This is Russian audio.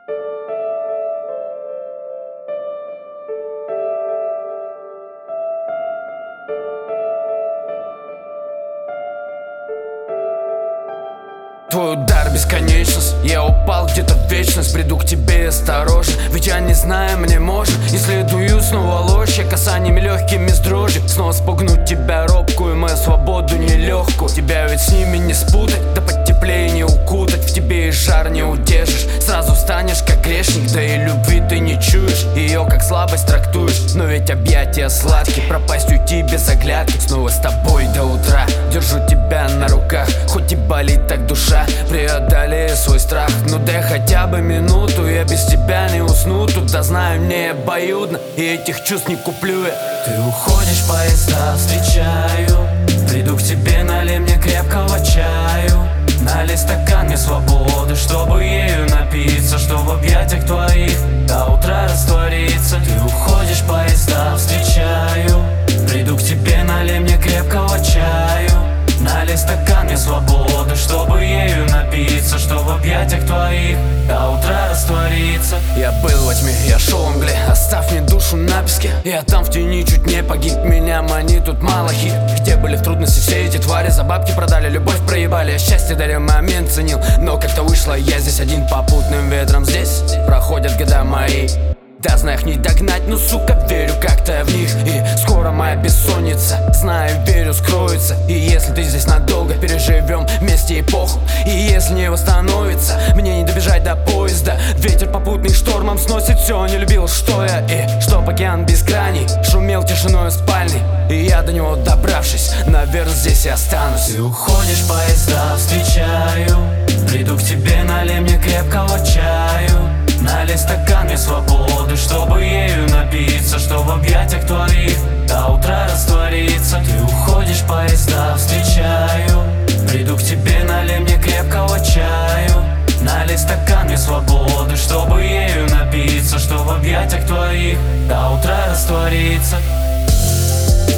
Твой удар бесконечность, я упал где-то в вечность. Приду к тебе осторожно, ведь я не знаю, мне можно. Исследую снова ложь, я касаниями легкими с дрожью. Снова спугнуть тебя робкую, мою свободу нелегкую. Тебя ведь с ними не спутать, да потеплее не укутать. В тебе и жар не удержишь, сразу станешь как грешник. Да и любви ты не чуешь, ее как слабость трактуешь. Но ведь объятия сладкие, пропасть уйти без оглядки. Снова с тобой до утра, держу тебя на руках. Хоть и болит так душа, преодолею свой страх. Ну дай хотя бы минуту, я без тебя не усну. Тут, да знаю, мне обоюдно, и этих чувств не куплю я. Ты уходишь, поезда встречаю. Приду к тебе, налей мне крепкого чаю. Налей стакан мне свободы, чтобы ею напиться, что в объятиях твоих до утра раствориться. Ты уходишь, поезда встречаю. Приду к тебе, налей мне крепкого чаю. Налей стакан мне свободы, чтобы ею напиться, что в объятиях твоих до утра раствориться. Я был во тьме, я шел в мгле, оставь мне душу на песке. Я там в тени чуть не погиб, меня манит тут малахит. Где были в трудности все эти твари, за бабки продали, любовь проебали. Я счастье даря момент ценил, но как-то вышло, я здесь один попутным ветром. Здесь проходят года мои, да знаю их не догнать, но сука верю как-то в них. И скоро моя бессонница, знаю, верю, скроется. И если ты здесь надолго, переживем вместе эпоху. И если не восстановится, мне не добежать до поезда. Ветер попутный штормом сносит все, не любил, что я. И чтоб океан без граней шумел тишиной спальни. И я до него добравшись, наверное, здесь и останусь. Ты уходишь, поезда встречаю. Приду к тебе, налей мне крепкого чаю. Налей стакан мне свободы, чтобы ею напиться, что в объятиях твоих до утра раствориться. Ты уходишь, поезда встречаю. Приду к тебе, налей мне крепкого чаю. Налей стакан мне свободы, чтобы ею напиться, что в объятиях твоих до утра раствориться.